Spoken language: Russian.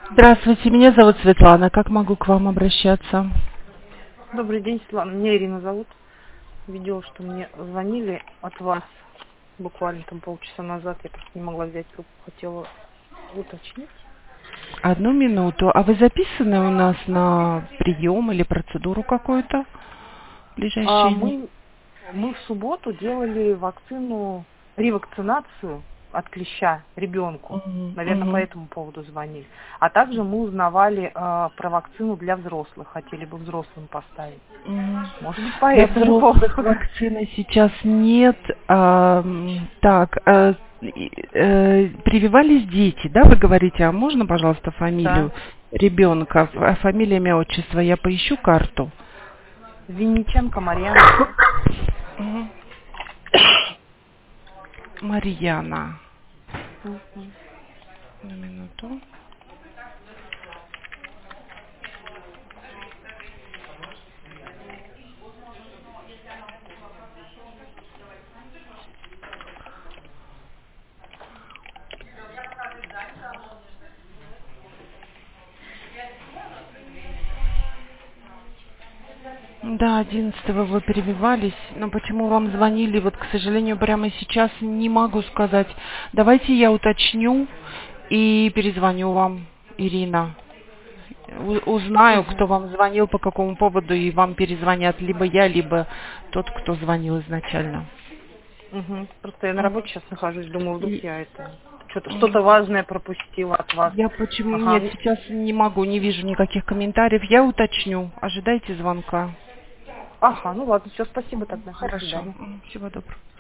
Здравствуйте, меня зовут Светлана. Как могу к вам обращаться? Добрый день, Светлана. Меня Ирина зовут. Видела, что мне звонили от вас буквально там полчаса назад. Я просто не могла взять трубку. Хотела уточнить. Одну минуту. А вы записаны у нас на прием или процедуру какую-то в А ближайшие дни? мы в субботу делали ревакцинацию от клеща ребенку. Мгм, Наверное, по мгм, этому поводу звонили. А также мы узнавали про вакцину для взрослых. Хотели бы взрослым поставить. мгм. Может быть, по Для этому поводу. взрослых вакцины сейчас нет. Так, прививались дети, да, вы говорите? А можно, пожалуйста, Да. фамилию ребенка? Фамилия, имя, отчество. Я поищу карту. Винниченко Марьяна. Мгм. Марьяна. Мгм. На минуту. Да, 11-го вы перебивались, но почему вам звонили, вот, к сожалению, прямо сейчас не могу сказать. Давайте я уточню и перезвоню вам, Ирина. Узнаю, кто Мгм. вам звонил, по какому поводу, и вам перезвонят либо я, либо тот, кто звонил изначально. Мгм. Просто я на Мгм. работе сейчас нахожусь, думаю, вдруг И- я это что-то мгм. важное пропустила от вас. Я почему... Ага. Нет, сейчас не могу, не вижу никаких комментариев. Я уточню. Ожидайте звонка. Ага, ну ладно, все, спасибо тогда. До Хорошо. свидания. Всего доброго.